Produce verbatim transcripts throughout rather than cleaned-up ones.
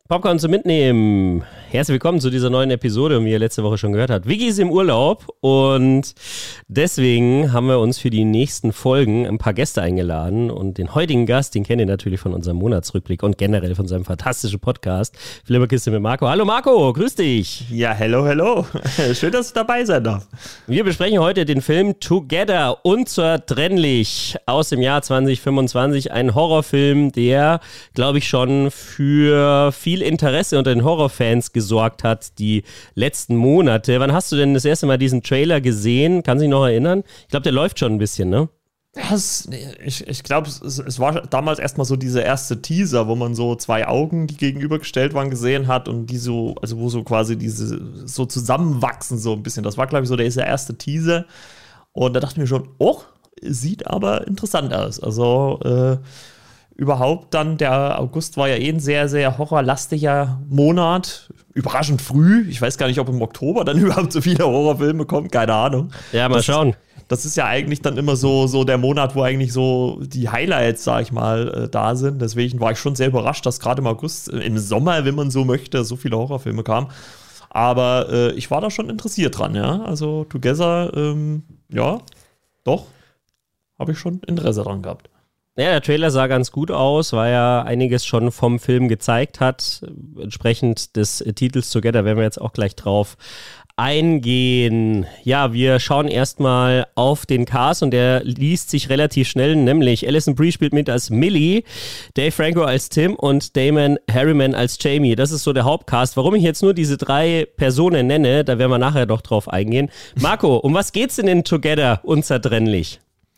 Popcorn zum Mitnehmen. Herzlich willkommen zu dieser neuen Episode, wie ihr letzte Woche schon gehört habt. Vicky ist im Urlaub und deswegen haben wir uns für die nächsten Folgen ein paar Gäste eingeladen und den heutigen Gast, den kennt ihr natürlich von unserem Monatsrückblick und generell von seinem fantastischen Podcast Flimmerkiste mit Marco. Hallo Marco, grüß dich. Ja, hello, hello. Schön, dass ich dabei sein darf. Wir besprechen heute den Film Together, unzertrennlich aus dem Jahr zwanzig fünfundzwanzig. Ein Horrorfilm, der, glaube ich, schon für viel Interesse unter den Horrorfans gesorgt hat die letzten Monate. Wann hast du denn das erste Mal diesen Trailer gesehen? Kannst du dich noch erinnern? Ich glaube, der läuft schon ein bisschen, ne? Das, ich ich glaube, es, es war damals erstmal so dieser erste Teaser, wo man so zwei Augen, die gegenübergestellt waren, gesehen hat und die so, also wo so quasi diese so zusammenwachsen so ein bisschen. Das war, glaube ich, so der erste Teaser. Und da dachte ich mir schon, oh, sieht aber interessant aus. Also, äh, überhaupt dann, der August war ja eh ein sehr, sehr horrorlastiger Monat. Überraschend früh. Ich weiß gar nicht, ob im Oktober dann überhaupt so viele Horrorfilme kommen. Keine Ahnung. Ja, mal das schauen. Ist, das ist ja eigentlich dann immer so, so der Monat, wo eigentlich so die Highlights, sag ich mal, äh, da sind. Deswegen war ich schon sehr überrascht, dass gerade im August, äh, im Sommer, wenn man so möchte, so viele Horrorfilme kamen. Aber äh, ich war da schon interessiert dran, ja. Also Together, ähm, ja, doch, habe ich schon Interesse dran gehabt. Ja, der Trailer sah ganz gut aus, weil er einiges schon vom Film gezeigt hat. Entsprechend des Titels Together werden wir jetzt auch gleich drauf eingehen. Ja, wir schauen erstmal auf den Cast und der liest sich relativ schnell, nämlich Alison Brie spielt mit als Millie, Dave Franco als Tim und Damon Harriman als Jamie. Das ist so der Hauptcast. Warum ich jetzt nur diese drei Personen nenne, da werden wir nachher doch drauf eingehen. Marco, um was geht's denn in Together, unzertrennlich?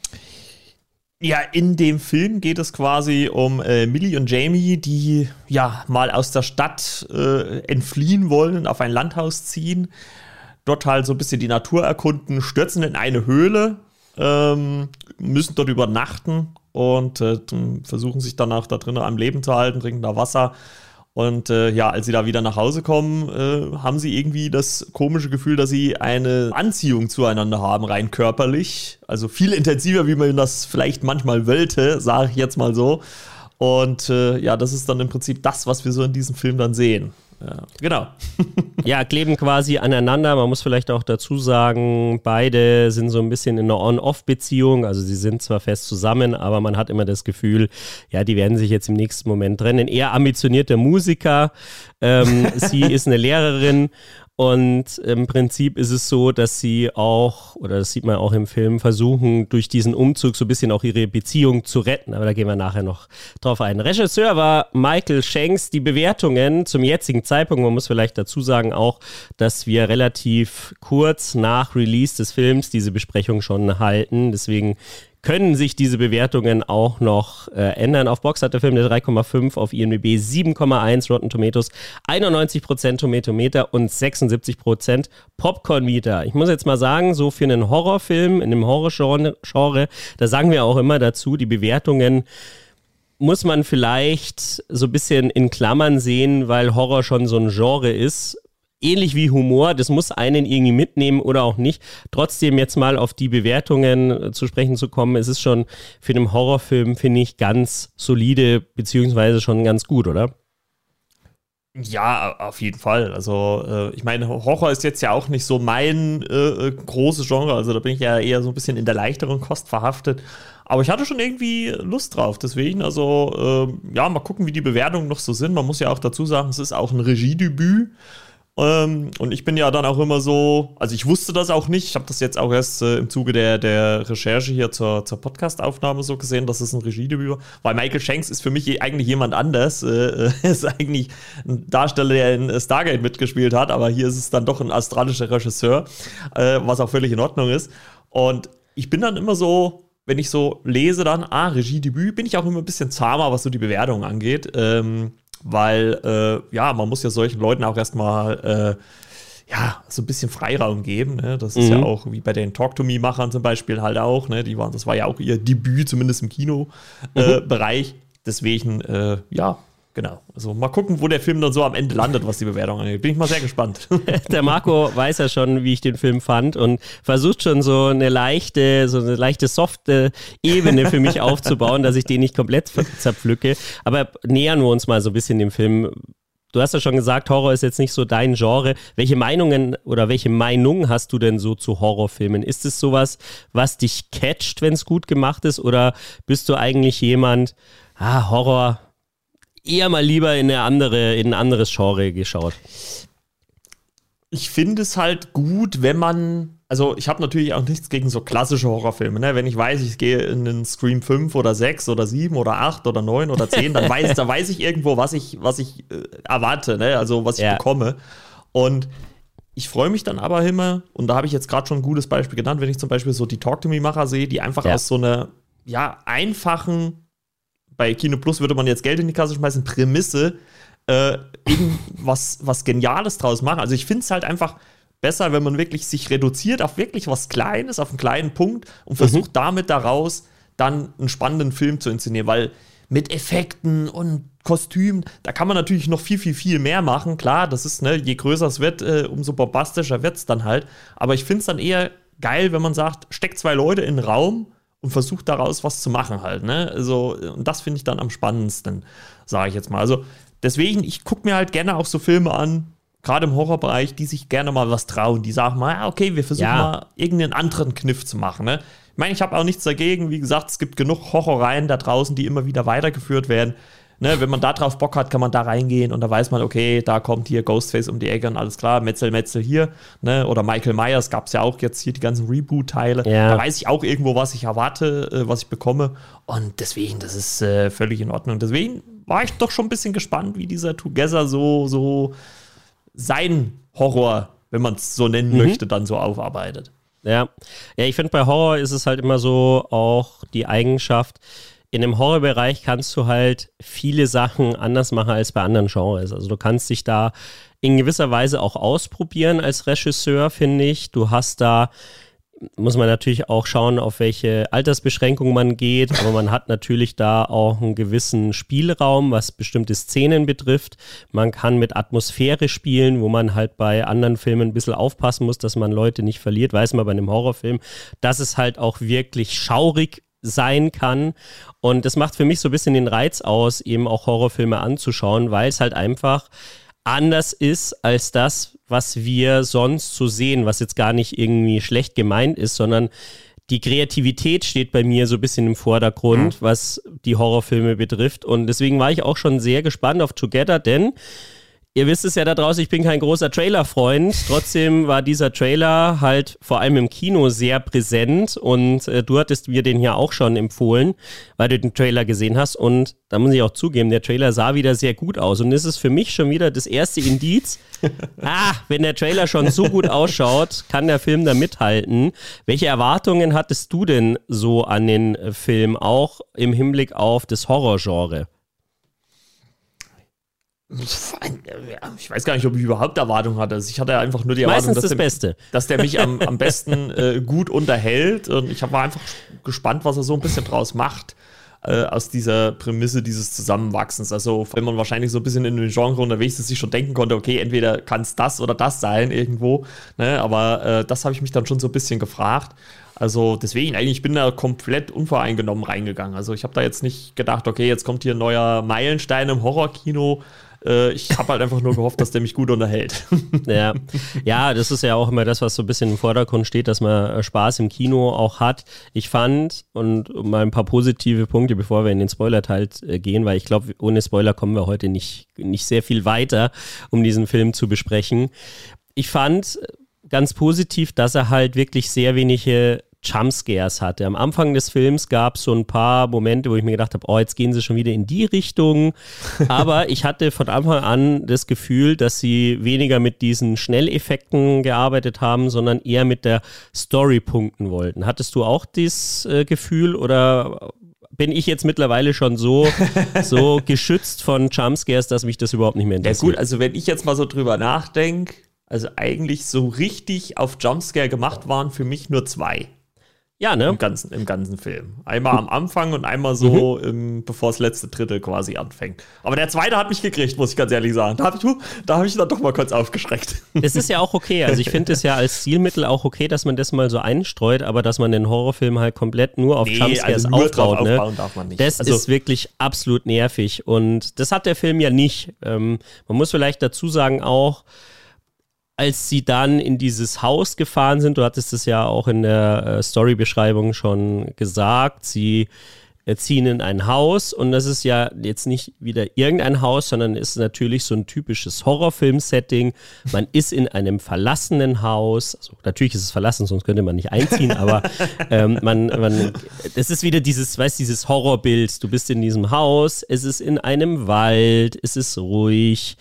Ja, in dem Film geht es quasi um äh, Millie und Jamie, die ja mal aus der Stadt äh, entfliehen wollen, auf ein Landhaus ziehen, dort halt so ein bisschen die Natur erkunden, stürzen in eine Höhle, ähm, müssen dort übernachten und äh, versuchen sich danach da drinnen am Leben zu halten, trinken da Wasser. Und äh, ja, als sie da wieder nach Hause kommen, äh, haben sie irgendwie das komische Gefühl, dass sie eine Anziehung zueinander haben, rein körperlich. Also viel intensiver, wie man das vielleicht manchmal wollte, sage ich jetzt mal so. Und äh, ja, das ist dann im Prinzip das, was wir so in diesem Film dann sehen. Ja, genau. Ja, kleben quasi aneinander. Man muss vielleicht auch dazu sagen, beide sind so ein bisschen in einer On-Off-Beziehung. Also sie sind zwar fest zusammen, aber man hat immer das Gefühl, ja, die werden sich jetzt im nächsten Moment trennen. Er ambitionierter Musiker, ähm, sie ist eine Lehrerin. Und im Prinzip ist es so, dass sie auch, oder das sieht man auch im Film, versuchen, durch diesen Umzug so ein bisschen auch ihre Beziehung zu retten. Aber da gehen wir nachher noch drauf ein. Regisseur war Michael Shanks. Die Bewertungen zum jetzigen Zeitpunkt, man muss vielleicht dazu sagen auch, dass wir relativ kurz nach Release des Films diese Besprechung schon halten. Deswegen können sich diese Bewertungen auch noch äh, ändern. Auf Box hat der Film eine drei Komma fünf, auf I M D B sieben Komma eins, Rotten Tomatoes einundneunzig Prozent Tomatometer und sechsundsiebzig Prozent Popcorn-Meter. Ich muss jetzt mal sagen, so für einen Horrorfilm, in einem Horrorgenre, Genre, da sagen wir auch immer dazu, die Bewertungen muss man vielleicht so ein bisschen in Klammern sehen, weil Horror schon so ein Genre ist. Ähnlich wie Humor, das muss einen irgendwie mitnehmen oder auch nicht. Trotzdem jetzt mal auf die Bewertungen zu sprechen zu kommen, es ist schon für einen Horrorfilm, finde ich, ganz solide, beziehungsweise schon ganz gut, oder? Ja, auf jeden Fall. Also äh, ich meine, Horror ist jetzt ja auch nicht so mein äh, großes Genre, also da bin ich ja eher so ein bisschen in der leichteren Kost verhaftet. Aber ich hatte schon irgendwie Lust drauf, deswegen, also äh, ja, mal gucken, wie die Bewertungen noch so sind. Man muss ja auch dazu sagen, es ist auch ein Regiedebüt. Ähm, und ich bin ja dann auch immer so, also ich wusste das auch nicht, ich habe das jetzt auch erst äh, im Zuge der, der Recherche hier zur, zur Podcast-Aufnahme so gesehen, dass es ein Regiedebüt war, weil Michael Shanks ist für mich eigentlich jemand anders, äh, ist eigentlich ein Darsteller, der in Stargate mitgespielt hat, aber hier ist es dann doch ein australischer Regisseur, äh, was auch völlig in Ordnung ist. Und ich bin dann immer so, wenn ich so lese dann, ah, Regiedebüt, bin ich auch immer ein bisschen zahmer, was so die Bewertung angeht, ähm, weil, äh, ja, man muss ja solchen Leuten auch erstmal, äh, ja, so ein bisschen Freiraum geben, ne? Das ist mhm. ja auch wie bei den Talk-to-Me-Machern zum Beispiel halt auch, ne? Die waren, das war ja auch ihr Debüt, zumindest im Kino-Bereich. Mhm. Deswegen, äh, ja, genau. Also mal gucken, wo der Film dann so am Ende landet, was die Bewertung angeht. Bin ich mal sehr gespannt. Der Marco weiß ja schon, wie ich den Film fand und versucht schon so eine leichte, so eine leichte softe Ebene für mich aufzubauen, dass ich den nicht komplett zerpflücke. Aber nähern wir uns mal so ein bisschen dem Film. du hast ja schon gesagt, Horror ist jetzt nicht so dein Genre. Welche Meinungen oder welche Meinung hast du denn so zu Horrorfilmen? Ist es sowas, was dich catcht, wenn es gut gemacht ist? Oder bist du eigentlich jemand, ah, Horror, eher mal lieber in eine andere, in ein anderes Genre geschaut? Ich finde es halt gut, wenn man, also ich habe natürlich auch nichts gegen so klassische Horrorfilme, ne? Wenn ich weiß, ich gehe in einen Scream fünf oder sechs oder sieben oder acht oder neun oder zehn, dann weiß, da weiß ich irgendwo, was ich, was ich äh, erwarte, ne? Also was ich ja. bekomme. Und ich freue mich dann aber immer, und da habe ich jetzt gerade schon ein gutes Beispiel genannt, wenn ich zum Beispiel so die Talk-to-Me-Macher sehe, die einfach ja. aus so einer, ja, einfachen, bei Kino Plus würde man jetzt Geld in die Kasse schmeißen, Prämisse, Äh, eben was, was Geniales draus machen. Also ich finde es halt einfach besser, wenn man wirklich sich reduziert auf wirklich was Kleines, auf einen kleinen Punkt und versucht mhm. damit daraus dann einen spannenden Film zu inszenieren, weil mit Effekten und Kostümen, da kann man natürlich noch viel, viel, viel mehr machen. Klar, das ist, ne, je größer es wird, äh, umso bombastischer wird es dann halt. Aber ich finde es dann eher geil, wenn man sagt, steckt zwei Leute in den Raum und versucht daraus was zu machen halt, ne? Also, und das finde ich dann am spannendsten, sage ich jetzt mal. Also deswegen, ich gucke mir halt gerne auch so Filme an, gerade im Horrorbereich, die sich gerne mal was trauen. Die sagen mal, ja, okay, wir versuchen ja. mal irgendeinen anderen Kniff zu machen. Ne? Ich meine, ich habe auch nichts dagegen. Wie gesagt, es gibt genug Horrorreihen da draußen, die immer wieder weitergeführt werden. Ne, wenn man da drauf Bock hat, kann man da reingehen und da weiß man, okay, da kommt hier Ghostface um die Ecke und alles klar, Metzel, Metzel hier. Ne? Oder Michael Myers gab es ja auch jetzt hier die ganzen Reboot-Teile. Ja. Da weiß ich auch irgendwo, was ich erwarte, äh, was ich bekomme. Und deswegen, das ist äh, völlig in Ordnung. Deswegen war ich doch schon ein bisschen gespannt, wie dieser Together so, so sein Horror, wenn man es so nennen mhm. möchte, dann so aufarbeitet. Ja, ja, ich finde, bei Horror ist es halt immer so auch die Eigenschaft, in dem Horrorbereich kannst du halt viele Sachen anders machen als bei anderen Genres. Also du kannst dich da in gewisser Weise auch ausprobieren als Regisseur, finde ich. Du hast da, muss man natürlich auch schauen, auf welche Altersbeschränkung man geht, aber man hat natürlich da auch einen gewissen Spielraum, was bestimmte Szenen betrifft. Man kann mit Atmosphäre spielen, wo man halt bei anderen Filmen ein bisschen aufpassen muss, dass man Leute nicht verliert. Weiß man bei einem Horrorfilm, dass es halt auch wirklich schaurig sein kann, und das macht für mich so ein bisschen den Reiz aus, eben auch Horrorfilme anzuschauen, weil es halt einfach anders ist als das, was wir sonst so sehen, was jetzt gar nicht irgendwie schlecht gemeint ist, sondern die Kreativität steht bei mir so ein bisschen im Vordergrund, mhm. was die Horrorfilme betrifft, und deswegen war ich auch schon sehr gespannt auf Together, denn ihr wisst es ja da draußen, ich bin kein großer Trailer-Freund. Trotzdem war dieser Trailer halt vor allem im Kino sehr präsent, und äh, du hattest mir den hier auch schon empfohlen, weil du den Trailer gesehen hast, und da muss ich auch zugeben, der Trailer sah wieder sehr gut aus, und das ist für mich schon wieder das erste Indiz, ah, wenn der Trailer schon so gut ausschaut, kann der Film da mithalten. Welche Erwartungen hattest du denn so an den Film, auch im Hinblick auf das Horrorgenre? Ich weiß gar nicht, ob ich überhaupt Erwartungen hatte. Also ich hatte einfach nur die Erwartung, dass, das der, Beste. dass der mich am, am besten äh, gut unterhält. Und ich war einfach gespannt, was er so ein bisschen draus macht, äh, aus dieser Prämisse dieses Zusammenwachsens. Also wenn man wahrscheinlich so ein bisschen in dem Genre unterwegs ist, sich schon denken konnte, okay, entweder kann es das oder das sein irgendwo. Ne? Aber äh, das habe ich mich dann schon so ein bisschen gefragt. Also deswegen, eigentlich, ich bin da komplett unvoreingenommen reingegangen. Also ich habe da jetzt nicht gedacht, okay, jetzt kommt hier ein neuer Meilenstein im Horrorkino. Ich habe halt einfach nur gehofft, dass der mich gut unterhält. Ja. Ja, das ist ja auch immer das, was so ein bisschen im Vordergrund steht, dass man Spaß im Kino auch hat. Ich fand, und mal ein paar positive Punkte, bevor wir in den Spoiler-Teil gehen, weil ich glaube, ohne Spoiler kommen wir heute nicht, nicht sehr viel weiter, um diesen Film zu besprechen. Ich fand ganz positiv, dass er halt wirklich sehr wenige Jumpscares hatte. Am Anfang des Films gab es so ein paar Momente, wo ich mir gedacht habe, oh, jetzt gehen sie schon wieder in die Richtung. Aber ich hatte von Anfang an das Gefühl, dass sie weniger mit diesen Schnelleffekten gearbeitet haben, sondern eher mit der Story punkten wollten. Hattest du auch dieses äh, Gefühl, oder bin ich jetzt mittlerweile schon so, so geschützt von Jumpscares, dass mich das überhaupt nicht mehr interessiert? Ja gut, also wenn ich jetzt mal so drüber nachdenke, also eigentlich so richtig auf Jumpscare gemacht waren für mich nur zwei. Ja, ne? Im ganzen, im ganzen Film. Einmal am Anfang und einmal so, mhm. im, bevor das letzte Drittel quasi anfängt. Aber der zweite hat mich gekriegt, muss ich ganz ehrlich sagen. Da habe ich, da hab ich dann doch mal kurz aufgeschreckt. Es ist ja auch okay. Also ich finde es ja als Stilmittel auch okay, dass man das mal so einstreut, aber dass man den Horrorfilm halt komplett nur auf nee, Jumpscares also nur aufbaut. Drauf ne? aufbauen darf man nicht. Das also, ist wirklich absolut nervig. Und das hat der Film ja nicht. Ähm, man muss vielleicht dazu sagen auch, als sie dann in dieses Haus gefahren sind, du hattest es ja auch in der äh, Storybeschreibung schon gesagt, sie äh, ziehen in ein Haus und das ist ja jetzt nicht wieder irgendein Haus, sondern ist natürlich so ein typisches Horrorfilm-Setting. Man ist in einem verlassenen Haus, also natürlich ist es verlassen, sonst könnte man nicht einziehen, aber ähm, man, man, das ist wieder dieses, weißt, dieses Horrorbild. Du bist in diesem Haus, es ist in einem Wald, es ist ruhig.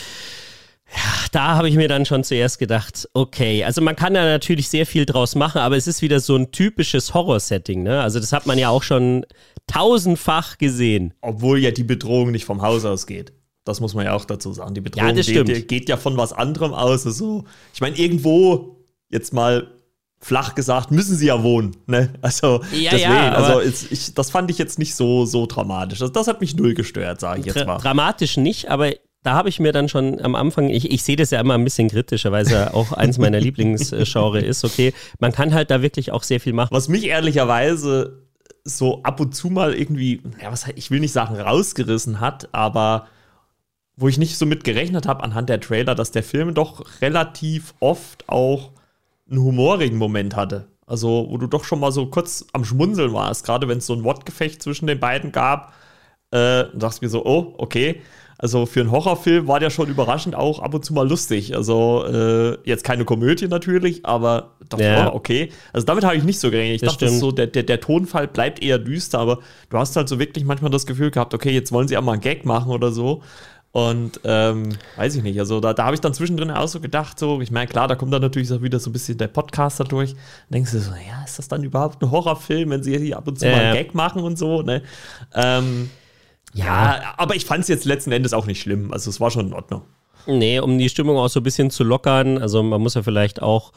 Ja, da habe ich mir dann schon zuerst gedacht, okay, also man kann da natürlich sehr viel draus machen, aber es ist wieder so ein typisches Horror-Setting, ne? Also das hat man ja auch schon tausendfach gesehen. Obwohl ja die Bedrohung nicht vom Haus aus geht. Das muss man ja auch dazu sagen. Die Bedrohung ja, geht, geht ja von was anderem aus. Also, ich meine, irgendwo, jetzt mal flach gesagt, müssen sie ja wohnen, ne? Also ja, deswegen, ja, also ist, ich, das fand ich jetzt nicht so, so dramatisch. Also, das hat mich null gestört, sage ich jetzt mal. Dramatisch nicht, aber da habe ich mir dann schon am Anfang, ich, ich sehe das ja immer ein bisschen kritischer, weil es ja auch eins meiner Lieblingsgenre ist, okay, man kann halt da wirklich auch sehr viel machen. Was mich ehrlicherweise so ab und zu mal irgendwie, ja, was, ich will nicht sagen rausgerissen hat, aber wo ich nicht so mit gerechnet habe anhand der Trailer, dass der Film doch relativ oft auch einen humorigen Moment hatte. Also, wo du doch schon mal so kurz am Schmunzeln warst, gerade wenn es so ein Wortgefecht zwischen den beiden gab, äh, dachte ich mir so, oh, okay. Also für einen Horrorfilm war der schon überraschend auch ab und zu mal lustig. Also äh, jetzt keine Komödie natürlich, aber doch, ja. oh, okay. Also damit habe ich nicht so gerechnet. Ich das dachte, das so, der, der, der Tonfall bleibt eher düster, aber du hast halt so wirklich manchmal das Gefühl gehabt, okay, jetzt wollen sie auch mal einen Gag machen oder so. Und ähm, weiß ich nicht, also da, da habe ich dann zwischendrin auch so gedacht, so, ich meine, klar, da kommt dann natürlich auch wieder so ein bisschen der Podcaster durch. Dann denkst du so, ja, ist das dann überhaupt ein Horrorfilm, wenn sie hier ab und zu äh. mal einen Gag machen und so, ne? Ähm, Ja, aber ich fand es jetzt letzten Endes auch nicht schlimm. Also es war schon in Ordnung. Nee, um die Stimmung auch so ein bisschen zu lockern. Also man muss ja vielleicht auch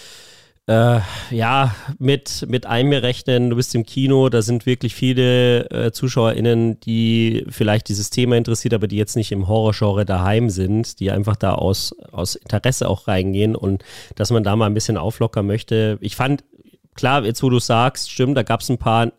äh, ja, mit, mit einberechnen, du bist im Kino, da sind wirklich viele äh, ZuschauerInnen, die vielleicht dieses Thema interessiert, aber die jetzt nicht im Horrorgenre daheim sind, die einfach da aus, aus Interesse auch reingehen und dass man da mal ein bisschen auflockern möchte. Ich fand, klar, jetzt wo du sagst, stimmt, da gab es ein paar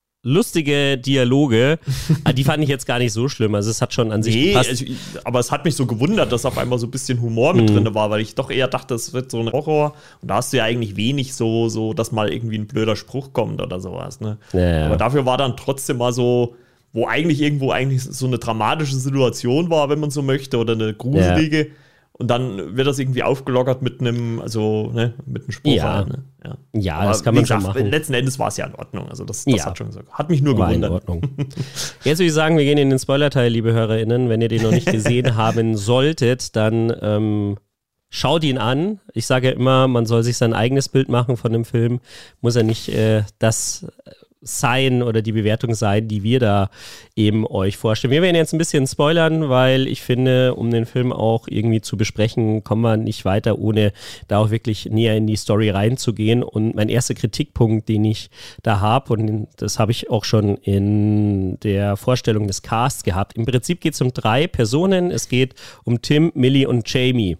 lustige Dialoge, die fand ich jetzt gar nicht so schlimm. Also es hat schon an sich nee, gepasst. Also, aber es hat mich so gewundert, dass auf einmal so ein bisschen Humor mit mm. drin war, weil ich doch eher dachte, es wird so ein Horror. Und da hast du ja eigentlich wenig so, so dass mal irgendwie ein blöder Spruch kommt oder sowas. Ne? Ja, ja. Aber dafür war dann trotzdem mal so, wo eigentlich irgendwo eigentlich so eine dramatische Situation war, wenn man so möchte, oder eine gruselige. Ja. Und dann wird das irgendwie aufgelockert mit einem, also, ne, mit einem Spruch. Ja, halt, ne? ja. ja aber das kann man gesagt, schon machen. Letzten Endes war es ja in Ordnung. Also, das, das ja. hat schon so, hat mich nur war gewundert. In Ordnung. Jetzt würde ich sagen, wir gehen in den Spoiler-Teil, liebe HörerInnen. Wenn ihr den noch nicht gesehen haben solltet, dann ähm, schaut ihn an. Ich sage ja immer, man soll sich sein eigenes Bild machen von dem Film. Muss ja nicht äh, das sein oder die Bewertung sein, die wir da eben euch vorstellen. Wir werden jetzt ein bisschen spoilern, weil ich finde, um den Film auch irgendwie zu besprechen, kommen wir nicht weiter, ohne da auch wirklich näher in die Story reinzugehen. Und mein erster Kritikpunkt, den ich da habe, und das habe ich auch schon in der Vorstellung des Casts gehabt, im Prinzip geht es um drei Personen. Es geht um Tim, Millie und Jamie.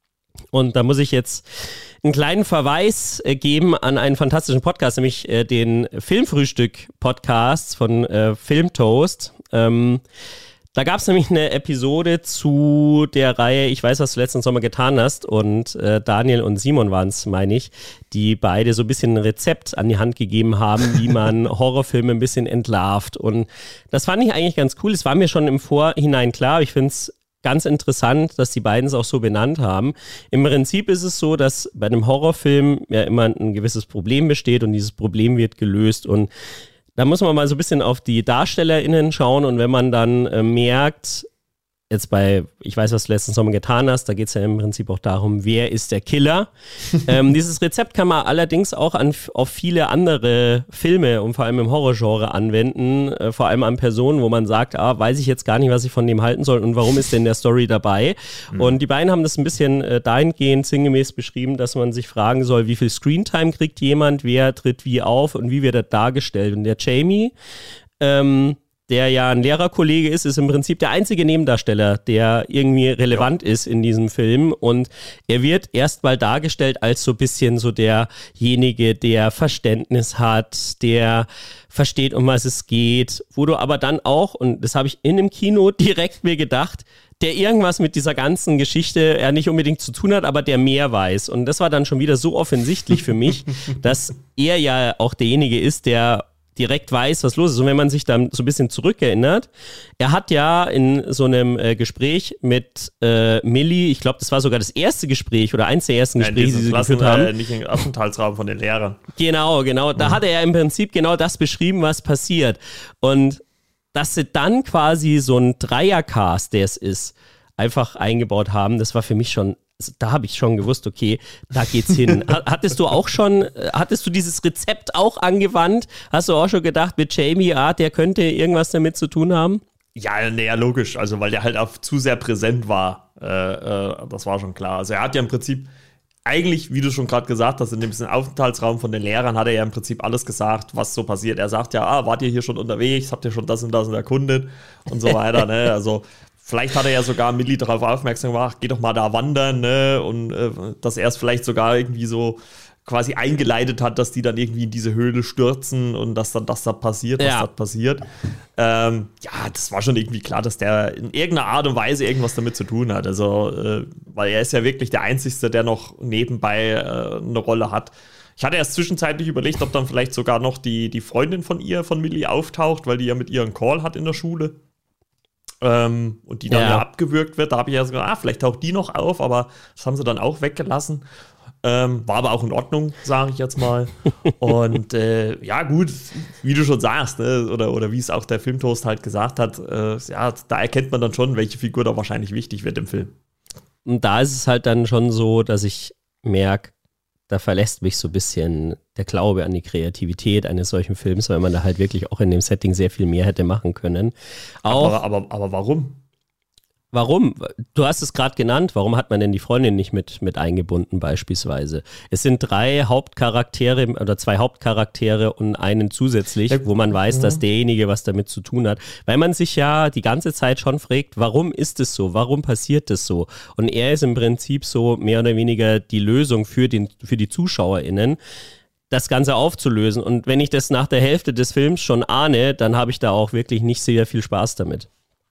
Und da muss ich jetzt einen kleinen Verweis äh, geben an einen fantastischen Podcast, nämlich äh, den Filmfrühstück-Podcast von äh, Filmtoast. Ähm, da gab es nämlich eine Episode zu der Reihe Ich weiß, was du letzten Sommer getan hast, und äh, Daniel und Simon waren es, meine ich, die beide so ein bisschen ein Rezept an die Hand gegeben haben, wie man Horrorfilme ein bisschen entlarvt. Und das fand ich eigentlich ganz cool. Es war mir schon im Vorhinein klar, ich finde es ganz interessant, dass die beiden es auch so benannt haben. Im Prinzip ist es so, dass bei einem Horrorfilm ja immer ein gewisses Problem besteht und dieses Problem wird gelöst, und da muss man mal so ein bisschen auf die DarstellerInnen schauen, und wenn man dann äh, merkt, jetzt bei, ich weiß, was du letzten Sommer getan hast, da geht es ja im Prinzip auch darum, wer ist der Killer. ähm, dieses Rezept kann man allerdings auch an, auf viele andere Filme und vor allem im Horrorgenre anwenden, äh, vor allem an Personen, wo man sagt, ah, weiß ich jetzt gar nicht, was ich von dem halten soll und warum ist denn der Story dabei. Mhm. Und die beiden haben das ein bisschen äh, dahingehend sinngemäß beschrieben, dass man sich fragen soll, wie viel Screentime kriegt jemand, wer tritt wie auf und wie wird er dargestellt. Und der Jamie, ähm, der ja ein Lehrerkollege ist, ist im Prinzip der einzige Nebendarsteller, der irgendwie relevant ja. ist in diesem Film. Und er wird erstmal dargestellt als so ein bisschen so derjenige, der Verständnis hat, der versteht, um was es geht, wo du aber dann auch, und das habe ich in dem Kino direkt mir gedacht, der irgendwas mit dieser ganzen Geschichte ja nicht unbedingt zu tun hat, aber der mehr weiß. Und das war dann schon wieder so offensichtlich für mich, dass er ja auch derjenige ist, der direkt weiß, was los ist. Und wenn man sich dann so ein bisschen zurückerinnert, er hat ja in so einem äh, Gespräch mit äh, Millie, ich glaube, das war sogar das erste Gespräch oder eins der ersten ja, Gespräche, die sie Klassen, geführt haben. Äh, nicht im Aufenthaltsraum von den Lehrern. Genau, genau. Da mhm. hat er ja im Prinzip genau das beschrieben, was passiert. Und dass sie dann quasi so ein Dreiercast, der es ist, einfach eingebaut haben, das war für mich schon, da habe ich schon gewusst, okay, da geht's hin. Hattest du auch schon, hattest du dieses Rezept auch angewandt? Hast du auch schon gedacht, mit Jamie, ah, der könnte irgendwas damit zu tun haben? Ja, nee, ja, logisch, also weil der halt auch zu sehr präsent war, äh, äh, das war schon klar. Also er hat ja im Prinzip eigentlich, wie du schon gerade gesagt hast, in dem Aufenthaltsraum von den Lehrern hat er ja im Prinzip alles gesagt, was so passiert. Er sagt ja, ah, wart ihr hier schon unterwegs, habt ihr schon das und das und erkundet und so weiter, ne, also vielleicht hat er ja sogar Millie darauf aufmerksam gemacht, geh doch mal da wandern, ne? Und äh, dass er es vielleicht sogar irgendwie so quasi eingeleitet hat, dass die dann irgendwie in diese Höhle stürzen und dass dann das da passiert, was ja. da passiert. Ähm, ja, das war schon irgendwie klar, dass der in irgendeiner Art und Weise irgendwas damit zu tun hat. Also, äh, weil er ist ja wirklich der Einzige, der noch nebenbei äh, eine Rolle hat. Ich hatte erst zwischenzeitlich überlegt, ob dann vielleicht sogar noch die, die Freundin von ihr, von Millie, auftaucht, weil die ja mit ihr einen Call hat in der Schule. Ähm, und die dann ja. ja abgewürgt wird. Da habe ich ja so gedacht, ah, vielleicht taucht die noch auf, aber das haben sie dann auch weggelassen. Ähm, war aber auch in Ordnung, sage ich jetzt mal. Und äh, ja, gut, wie du schon sagst, ne, oder, oder wie es auch der Filmtoast halt gesagt hat, äh, ja, da erkennt man dann schon, welche Figur da wahrscheinlich wichtig wird im Film. Und da ist es halt dann schon so, dass ich merke, da verlässt mich so ein bisschen der Glaube an die Kreativität eines solchen Films, weil man da halt wirklich auch in dem Setting sehr viel mehr hätte machen können. Auch, aber, aber, aber warum? Warum? Du hast es gerade genannt. Warum hat man denn die Freundin nicht mit, mit eingebunden beispielsweise? Es sind drei Hauptcharaktere oder zwei Hauptcharaktere und einen zusätzlich, wo man weiß, mhm. dass derjenige was damit zu tun hat. Weil man sich ja die ganze Zeit schon fragt, warum ist es so? Warum passiert es so? Und er ist im Prinzip so mehr oder weniger die Lösung für, den, für die ZuschauerInnen, das Ganze aufzulösen. Und wenn ich das nach der Hälfte des Films schon ahne, dann habe ich da auch wirklich nicht sehr viel Spaß damit.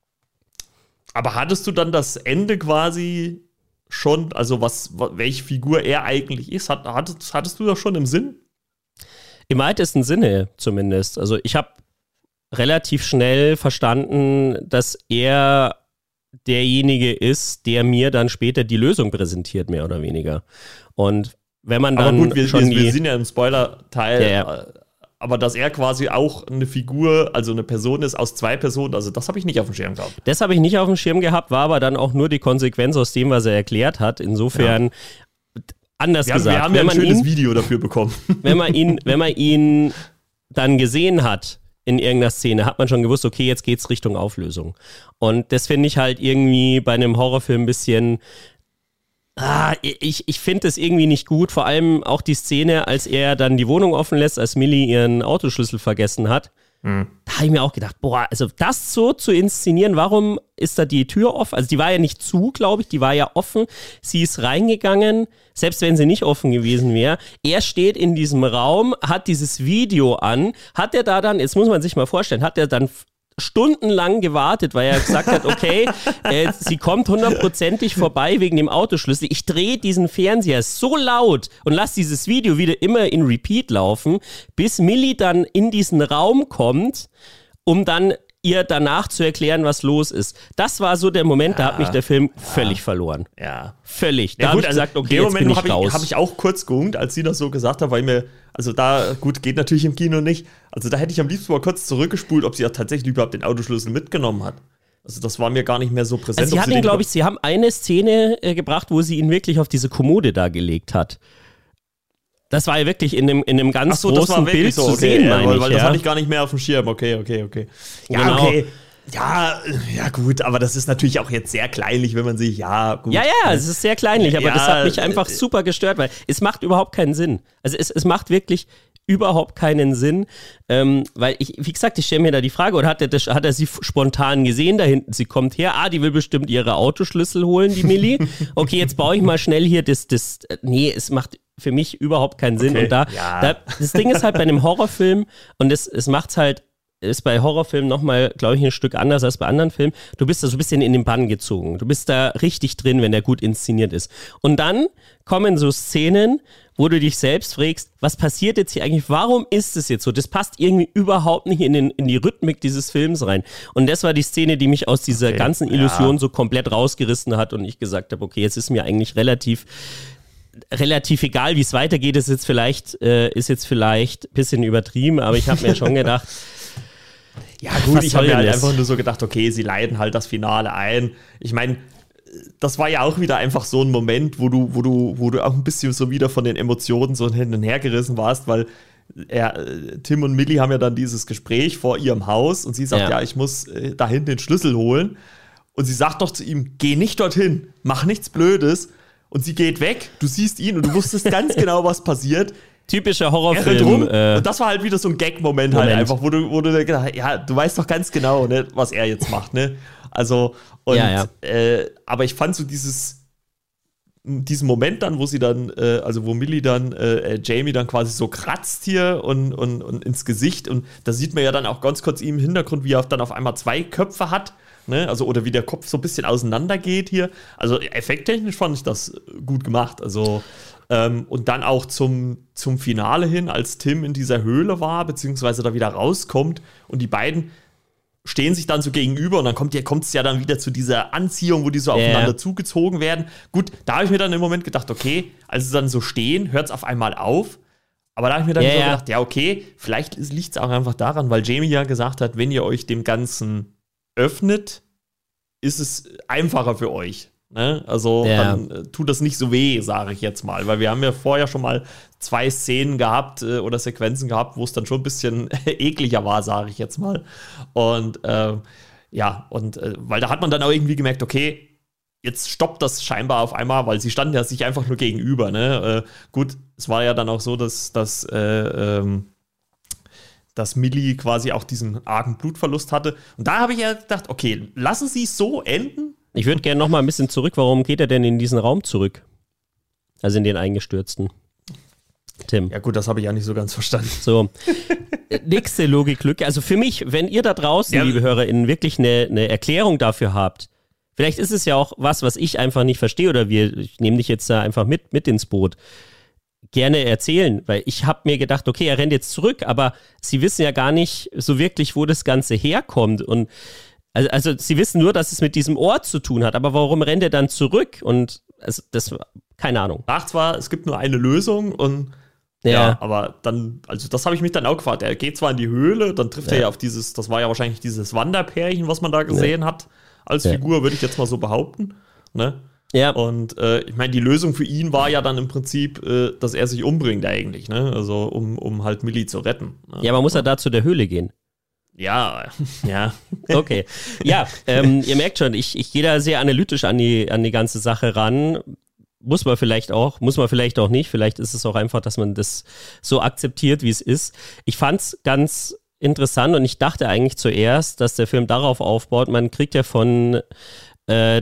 Aber hattest du dann das Ende quasi schon, also was, welche Figur er eigentlich ist, hat, hattest, hattest du das schon im Sinn? Im weitesten Sinne zumindest. Also ich habe relativ schnell verstanden, dass er derjenige ist, der mir dann später die Lösung präsentiert, mehr oder weniger. Und wenn man dann Aber gut, wir, schon wir, die, wir sind ja im Spoiler-Teil, ja, aber dass er quasi auch eine Figur, also eine Person ist aus zwei Personen, also das habe ich nicht auf dem Schirm gehabt. Das habe ich nicht auf dem Schirm gehabt, war aber dann auch nur die Konsequenz aus dem, was er erklärt hat. Insofern, ja. anders wir haben, gesagt. Wir haben ja ein schönes ihn, Video dafür bekommen. Wenn man ihn, wenn man ihn dann gesehen hat in irgendeiner Szene, hat man schon gewusst, okay, jetzt geht's Richtung Auflösung. Und das finde ich halt irgendwie bei einem Horrorfilm ein bisschen... Ah, ich, ich finde das irgendwie nicht gut, vor allem auch die Szene, als er dann die Wohnung offen lässt, als Millie ihren Autoschlüssel vergessen hat. Mhm. Da habe ich mir auch gedacht, boah, also das so zu inszenieren, warum ist da die Tür offen? Also die war ja nicht zu, glaube ich, die war ja offen. Sie ist reingegangen, selbst wenn sie nicht offen gewesen wäre. Er steht in diesem Raum, hat dieses Video an, hat er da dann, jetzt muss man sich mal vorstellen, hat er dann stundenlang gewartet, weil er gesagt hat, okay, äh, sie kommt hundertprozentig vorbei wegen dem Autoschlüssel. Ich drehe diesen Fernseher so laut und lasse dieses Video wieder immer in Repeat laufen, bis Millie dann in diesen Raum kommt, um dann ihr danach zu erklären, was los ist. Das war so der Moment, ja, da hat mich der Film ja. völlig verloren. Ja. Völlig. Da ja, habe ich also gesagt, okay, jetzt Moment bin ich raus. Habe ich, hab ich auch kurz geungt, als sie das so gesagt hat, weil mir, also da, gut, geht natürlich im Kino nicht, also da hätte ich am liebsten mal kurz zurückgespult, ob sie ja tatsächlich überhaupt den Autoschlüssel mitgenommen hat. Also das war mir gar nicht mehr so präsent. Also sie hatten ihn, glaube ich, sie haben eine Szene äh, gebracht, wo sie ihn wirklich auf diese Kommode da gelegt hat. Das war ja wirklich in einem, in einem ganz so, großen Bild so, okay, zu sehen, ja, meine weil, ich. Weil ja. das hatte ich gar nicht mehr auf dem Schirm. Okay, okay, okay. Ja, genau. okay. Ja, ja gut, aber das ist natürlich auch jetzt sehr kleinlich, wenn man sich, ja, gut. Ja, ja, es ist sehr kleinlich, aber ja, das hat mich einfach super gestört, weil es macht überhaupt keinen Sinn. Also es, es macht wirklich überhaupt keinen Sinn, ähm, weil ich, wie gesagt, ich stelle mir da die Frage, oder hat er, das, hat er sie spontan gesehen da hinten, sie kommt her, ah, die will bestimmt ihre Autoschlüssel holen, die Milli. Okay, jetzt baue ich mal schnell hier das, das, nee, es macht für mich überhaupt keinen Sinn. Okay, und da, ja. da, das Ding ist halt bei einem Horrorfilm, und es, es macht's halt, ist bei Horrorfilmen nochmal, glaube ich, ein Stück anders als bei anderen Filmen. Du bist da so ein bisschen in den Bann gezogen. Du bist da richtig drin, wenn der gut inszeniert ist. Und dann kommen so Szenen, wo du dich selbst fragst, was passiert jetzt hier eigentlich? Warum ist es jetzt so? Das passt irgendwie überhaupt nicht in, den, in die Rhythmik dieses Films rein. Und das war die Szene, die mich aus dieser okay, ganzen Illusion ja. so komplett rausgerissen hat und ich gesagt habe, okay, jetzt ist mir eigentlich relativ relativ egal, wie es weitergeht. Ist jetzt vielleicht, äh, ist jetzt vielleicht ein bisschen übertrieben, aber ich habe mir schon gedacht, ja gut, was ich habe mir halt das? einfach nur so gedacht, okay, sie leiten halt das Finale ein. Ich meine, das war ja auch wieder einfach so ein Moment, wo du, wo du, wo du auch ein bisschen so wieder von den Emotionen so hin und her gerissen warst, weil er, Tim und Millie haben ja dann dieses Gespräch vor ihrem Haus und sie sagt, ja, ja ich muss äh, da hinten den Schlüssel holen. Und sie sagt doch zu ihm, geh nicht dorthin, mach nichts Blödes. Und sie geht weg, du siehst ihn und du wusstest ganz genau, was passiert. Typischer Horrorfilm. Äh, und das war halt wieder so ein Gag-Moment halt einfach, wo du, wo du gedacht hast, ja, du weißt doch ganz genau, ne, was er jetzt macht, ne? Also, und, ja, ja. Äh, aber ich fand so dieses, diesen Moment dann, wo sie dann, äh, also wo Millie dann, äh, Jamie dann quasi so kratzt hier und, und, und ins Gesicht und da sieht man ja dann auch ganz kurz ihm im Hintergrund, wie er dann auf einmal zwei Köpfe hat. Ne? Also, oder wie der Kopf so ein bisschen auseinander geht hier. Also effekttechnisch fand ich das gut gemacht. Also, ähm, und dann auch zum, zum Finale hin, als Tim in dieser Höhle war, beziehungsweise da wieder rauskommt und die beiden stehen sich dann so gegenüber und dann kommt es ja dann wieder zu dieser Anziehung, wo die so aufeinander yeah. zugezogen werden. Gut, da habe ich mir dann im Moment gedacht, okay, als sie dann so stehen, hört es auf einmal auf. Aber da habe ich mir dann yeah, so yeah. gedacht, ja okay, vielleicht liegt es auch einfach daran, weil Jamie ja gesagt hat, wenn ihr euch dem Ganzen öffnet, ist es einfacher für euch. Ne? Also ja. dann äh, tut das nicht so weh, sage ich jetzt mal. Weil wir haben ja vorher schon mal zwei Szenen gehabt äh, oder Sequenzen gehabt, wo es dann schon ein bisschen ekliger war, sage ich jetzt mal. Und äh, ja, und äh, weil da hat man dann auch irgendwie gemerkt, okay, jetzt stoppt das scheinbar auf einmal, weil sie standen ja sich einfach nur gegenüber. Ne? Äh, gut, es war ja dann auch so, dass, dass äh, ähm, dass Millie quasi auch diesen argen Blutverlust hatte. Und da habe ich ja gedacht, okay, lassen Sie es so enden. Ich würde gerne noch mal ein bisschen zurück. Warum geht er denn in diesen Raum zurück? Also in den eingestürzten. Tim. Ja gut, das habe ich ja nicht so ganz verstanden. So, nächste Logiklücke. Also für mich, wenn ihr da draußen, ja. liebe HörerInnen, wirklich eine, eine Erklärung dafür habt, vielleicht ist es ja auch was, was ich einfach nicht verstehe oder wir, ich nehme dich jetzt da einfach mit, mit ins Boot. Gerne erzählen, weil ich habe mir gedacht, okay, er rennt jetzt zurück, aber sie wissen ja gar nicht so wirklich, wo das Ganze herkommt und also, also sie wissen nur, dass es mit diesem Ort zu tun hat, aber warum rennt er dann zurück und also das, keine Ahnung. Sagt zwar, es gibt nur eine Lösung und ja, ja aber dann, also das habe ich mich dann auch gefragt, er geht zwar in die Höhle, dann trifft ja. er ja auf dieses, das war ja wahrscheinlich dieses Wanderpärchen, was man da gesehen ja. hat, als ja. Figur, würde ich jetzt mal so behaupten, ne? Ja. Und äh, ich meine, die Lösung für ihn war ja dann im Prinzip, äh, dass er sich umbringt eigentlich, ne? Also um, um halt Millie zu retten. Ne? Ja, aber muss er da zu der Höhle gehen? Ja, ja. Okay. Ja, ähm, ihr merkt schon, ich, ich gehe da sehr analytisch an die, an die ganze Sache ran. Muss man vielleicht auch, muss man vielleicht auch nicht. Vielleicht ist es auch einfach, dass man das so akzeptiert, wie es ist. Ich fand's ganz interessant und ich dachte eigentlich zuerst, dass der Film darauf aufbaut. Man kriegt ja von äh,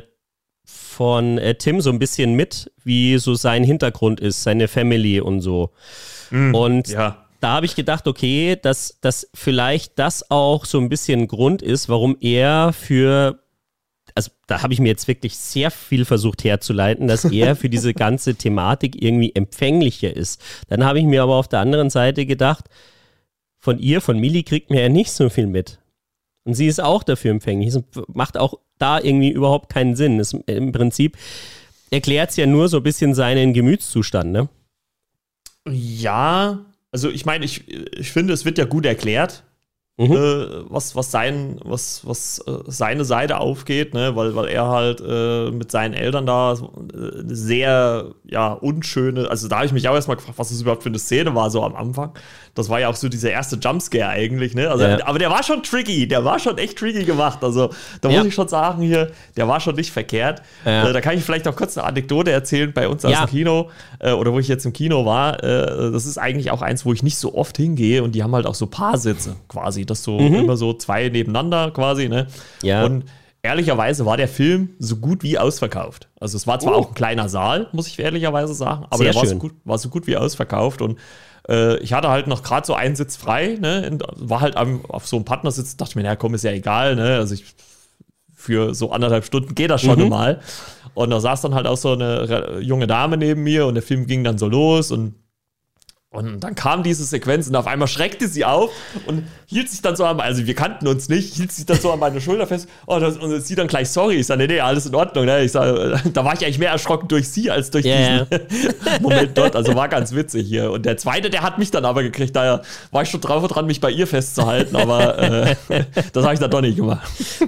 von äh, Tim so ein bisschen mit, wie so sein Hintergrund ist, seine Family und so. Mm, und ja. da habe ich gedacht, okay, dass, dass vielleicht das auch so ein bisschen Grund ist, warum er für, also da habe ich mir jetzt wirklich sehr viel versucht herzuleiten, dass er für diese ganze Thematik irgendwie empfänglicher ist. Dann habe ich mir aber auf der anderen Seite gedacht, von ihr, von Millie kriegt mir ja nicht so viel mit. Und sie ist auch dafür empfänglich. Es macht auch da irgendwie überhaupt keinen Sinn. Es, im Prinzip erklärt es ja nur so ein bisschen seinen Gemütszustand, ne? Ja, also ich meine, ich, ich finde, es wird ja gut erklärt. Mhm. Äh, was, was, sein, was, was äh, seine Seite aufgeht, ne? weil, weil er halt äh, mit seinen Eltern da äh, sehr ja, unschöne, also da habe ich mich auch erstmal gefragt, was das überhaupt für eine Szene war, so am Anfang. Das war ja auch so dieser erste Jumpscare eigentlich, ne? Also, ja. Aber der war schon tricky, der war schon echt tricky gemacht. Also da ja. muss ich schon sagen, hier, der war schon nicht verkehrt. Ja. Äh, da kann ich vielleicht auch kurz eine Anekdote erzählen bei uns aus ja. dem Kino äh, oder wo ich jetzt im Kino war. Äh, das ist eigentlich auch eins, wo ich nicht so oft hingehe und die haben halt auch so Paarsitze quasi. Das so mhm. immer so zwei nebeneinander quasi, ne? Ja. Und ehrlicherweise war der Film so gut wie ausverkauft. Also es war zwar oh. auch ein kleiner Saal, muss ich ehrlicherweise sagen, aber Sehr der war so, gut, war so gut wie ausverkauft und äh, ich hatte halt noch gerade so einen Sitz frei, ne? War halt am, auf so einem Partnersitz, dachte ich mir, naja komm, ist ja egal, ne? Also ich, für so anderthalb Stunden geht das schon mhm. mal. Und da saß dann halt auch so eine junge Dame neben mir und der Film ging dann so los und Und dann kam diese Sequenz und auf einmal schreckte sie auf und hielt sich dann so an, also wir kannten uns nicht, hielt sich dann so an meine Schulter fest oh, das, und sie dann gleich sorry. Ich sage, nee, nee, alles in Ordnung. Ne? Ich sage, da war ich eigentlich mehr erschrocken durch sie als durch yeah. diesen Moment dort. Also war ganz witzig hier. Und der zweite, der hat mich dann aber gekriegt, daher war ich schon drauf und dran, mich bei ihr festzuhalten, aber äh, das habe ich dann doch nicht gemacht.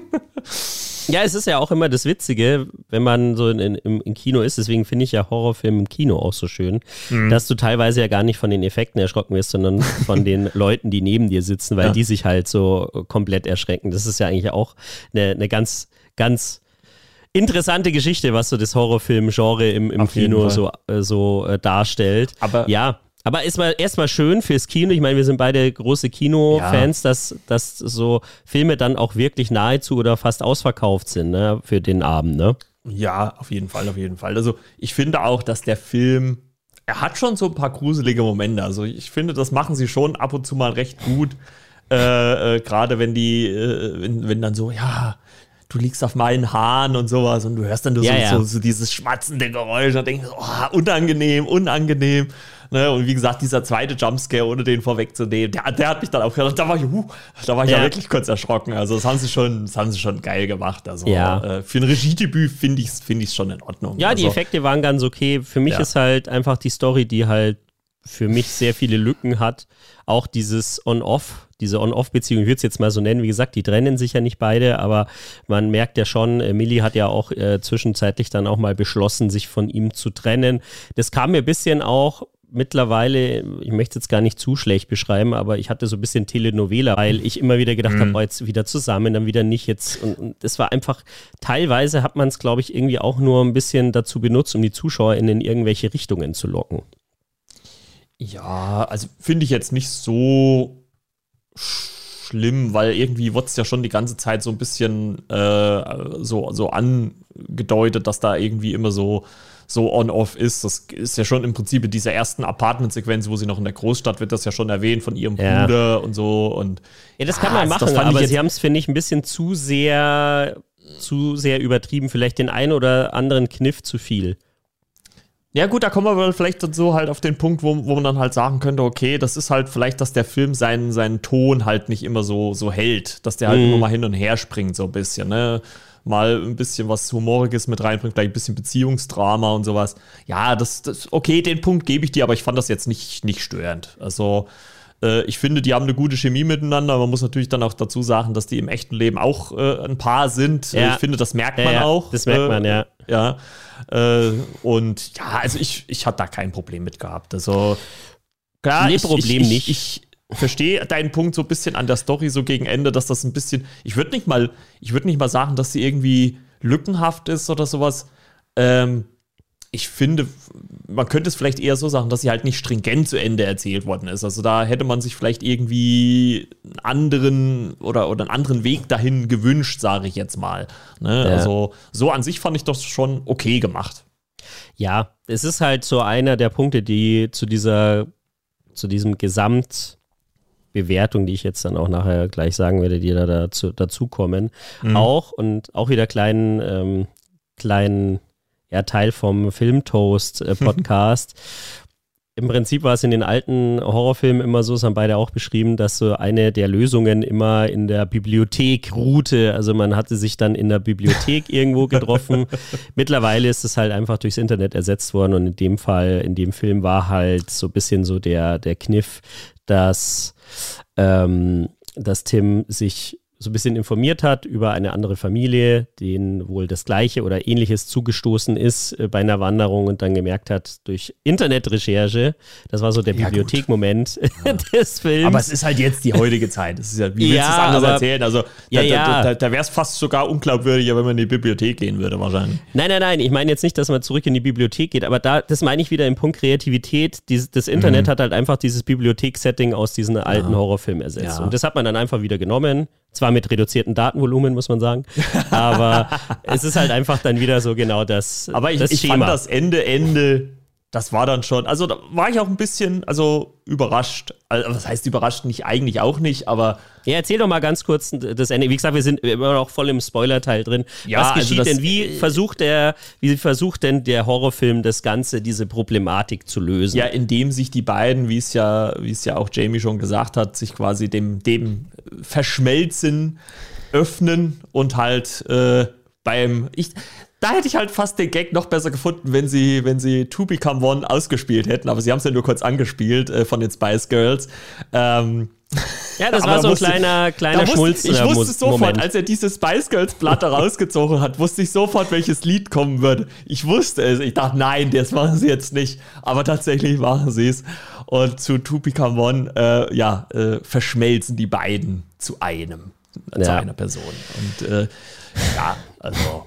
Ja, es ist ja auch immer das Witzige, wenn man so in, in, im Kino ist, deswegen finde ich ja Horrorfilme im Kino auch so schön, mhm. dass du teilweise ja gar nicht von den Effekten erschrocken wirst, sondern von den Leuten, die neben dir sitzen, weil ja. die sich halt so komplett erschrecken. Das ist ja eigentlich auch eine, eine ganz, ganz interessante Geschichte, was so das Horrorfilm-Genre im, im Kino so, so äh, darstellt. Aber ja. Aber erstmal erstmal schön fürs Kino. Ich meine, wir sind beide große Kinofans, ja. dass, dass so Filme dann auch wirklich nahezu oder fast ausverkauft sind, ne, für den Abend, ne? Ja, auf jeden Fall, auf jeden Fall. Also ich finde auch, dass der Film, er hat schon so ein paar gruselige Momente. Also ich finde, das machen sie schon ab und zu mal recht gut. Äh, äh, gerade wenn die, äh, wenn, wenn dann so, ja, du liegst auf meinen Haaren und sowas und du hörst dann nur ja, so, ja. So, so dieses schmatzende Geräusch und denkst, oh, unangenehm, unangenehm. Ne, und wie gesagt, dieser zweite Jumpscare, ohne den vorwegzunehmen, der, der hat mich dann auch gedacht, da war ich, uh, da war ich ja. ja wirklich kurz erschrocken. Also das haben sie schon, das haben sie schon geil gemacht. Also ja. äh, für ein Regiedebüt finde ich es find ich's schon in Ordnung. Ja, also, die Effekte waren ganz okay. Für mich ja. ist halt einfach die Story, die halt für mich sehr viele Lücken hat. Auch dieses On-Off, diese On-Off-Beziehung, ich würde es jetzt mal so nennen, wie gesagt, die trennen sich ja nicht beide, aber man merkt ja schon, äh, Millie hat ja auch äh, zwischenzeitlich dann auch mal beschlossen, sich von ihm zu trennen. Das kam mir ein bisschen auch mittlerweile, ich möchte jetzt gar nicht zu schlecht beschreiben, aber ich hatte so ein bisschen Telenovela, weil ich immer wieder gedacht mhm. habe, oh, jetzt wieder zusammen, dann wieder nicht jetzt. Und, und das war einfach, teilweise hat man es, glaube ich, irgendwie auch nur ein bisschen dazu benutzt, um die Zuschauer in, in irgendwelche Richtungen zu locken. Ja, also finde ich jetzt nicht so schlimm, weil irgendwie wurde es ja schon die ganze Zeit so ein bisschen äh, so, so angedeutet, dass da irgendwie immer so so on-off ist. Das ist ja schon im Prinzip in dieser ersten Apartment-Sequenz, wo sie noch in der Großstadt wird, das ja schon erwähnt von ihrem ja. Bruder und so. Und ja, das kann man machen, aber sie haben es, finde ich, ein bisschen zu sehr, zu sehr übertrieben. Vielleicht den einen oder anderen Kniff zu viel. Ja gut, da kommen wir vielleicht so halt auf den Punkt, wo, wo man dann halt sagen könnte, okay, das ist halt vielleicht, dass der Film seinen, seinen Ton halt nicht immer so, so hält, dass der halt mm. immer mal hin und her springt so ein bisschen, ne? Mal ein bisschen was Humoriges mit reinbringt, vielleicht ein bisschen Beziehungsdrama und sowas. Ja, das, das okay, den Punkt gebe ich dir, aber ich fand das jetzt nicht, nicht störend. Also äh, ich finde, die haben eine gute Chemie miteinander. Man muss natürlich dann auch dazu sagen, dass die im echten Leben auch äh, ein Paar sind. Ja. Ich finde, das merkt man ja, ja. auch. Das merkt man, äh, ja. Ja, äh, und ja, also ich, ich hatte da kein Problem mit gehabt. Also klar, nee, ich, Problem ich, ich, nicht. Ich, Ich verstehe deinen Punkt so ein bisschen an der Story so gegen Ende, dass das ein bisschen, ich würde nicht mal, ich würde nicht mal sagen, dass sie irgendwie lückenhaft ist oder sowas. Ähm, ich finde, man könnte es vielleicht eher so sagen, dass sie halt nicht stringent zu Ende erzählt worden ist. Also da hätte man sich vielleicht irgendwie einen anderen oder, oder einen anderen Weg dahin gewünscht, sage ich jetzt mal. Ne? Ja. Also so an sich fand ich das schon okay gemacht. Ja, es ist halt so einer der Punkte, die zu dieser, zu diesem Gesamtbewertung, die ich jetzt dann auch nachher gleich sagen werde, die da dazu, dazukommen, mhm. auch und auch wieder kleinen, ähm, kleinen ja, Teil vom Filmtoast-Podcast. Im Prinzip war es in den alten Horrorfilmen immer so, das haben beide auch beschrieben, dass so eine der Lösungen immer in der Bibliothek ruhte. Also man hatte sich dann in der Bibliothek irgendwo getroffen. Mittlerweile ist es halt einfach durchs Internet ersetzt worden und in dem Fall, in dem Film war halt so ein bisschen so der, der Kniff, dass ähm, dass Tim sich so ein bisschen informiert hat über eine andere Familie, denen wohl das Gleiche oder Ähnliches zugestoßen ist äh, bei einer Wanderung und dann gemerkt hat durch Internetrecherche, das war so der Ja, Bibliothekmoment ja. des Films. Aber es ist halt jetzt die heutige Zeit. Das ist ja, wie willst du Ja, es anders aber- erzählen? Also Ja, da, ja. da, da, da wäre es fast sogar unglaubwürdiger, wenn man in die Bibliothek gehen würde wahrscheinlich. Nein, nein, nein, ich meine jetzt nicht, dass man zurück in die Bibliothek geht, aber da, das meine ich wieder im Punkt Kreativität. Dies, das Internet Mhm. hat halt einfach dieses Bibliothek-Setting aus diesen alten Horrorfilmen ersetzt. Ja. Und das hat man dann einfach wieder genommen. Zwar mit reduziertem Datenvolumen, muss man sagen, aber es ist halt einfach dann wieder so genau das, Aber ich, das ich Schema. fand das Ende, Ende, das war dann schon, also da war ich auch ein bisschen, also überrascht. Also, was heißt überrascht? Nicht, eigentlich auch nicht, aber Ja, erzähl doch mal ganz kurz das Ende. Wie gesagt, wir sind immer noch voll im Spoiler-Teil drin. Ja, Was also geschieht das- denn? Wie versucht der, wie versucht denn der Horrorfilm das Ganze, diese Problematik zu lösen? ja, indem sich die beiden, wie es ja, wie es ja auch Jamie schon gesagt hat, sich quasi dem, dem Verschmelzen öffnen und halt äh, beim, ich, da hätte ich halt fast den Gag noch besser gefunden, wenn sie, wenn sie To Become One ausgespielt hätten, aber sie haben es ja nur kurz angespielt äh, von den Spice Girls. Ähm, Ja, das Aber war da so ein wusste- kleiner, kleiner Da wusste, Schmulzner ich wusste sofort, Moment. als er diese Spice Girls Platte rausgezogen hat, wusste ich sofort, welches Lied kommen würde. Ich wusste es. Ich dachte, nein, das machen sie jetzt nicht. Aber tatsächlich machen sie es. Und zu To Become One, äh, ja, äh, verschmelzen die beiden zu einem, zu Ja. einer Person. Und äh, ja, also.